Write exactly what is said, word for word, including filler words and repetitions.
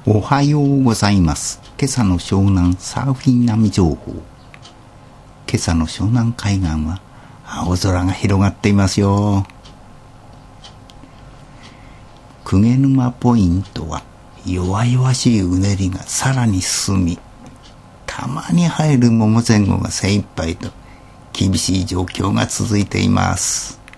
おはようございます。今朝の湘南サーフィン波情報。今朝の湘南海岸は青空が広がっていますよ。鵠沼ポイントは弱々しいうねりがさらに進み、たまに入る桃前後が精一杯と厳しい状況が続いています。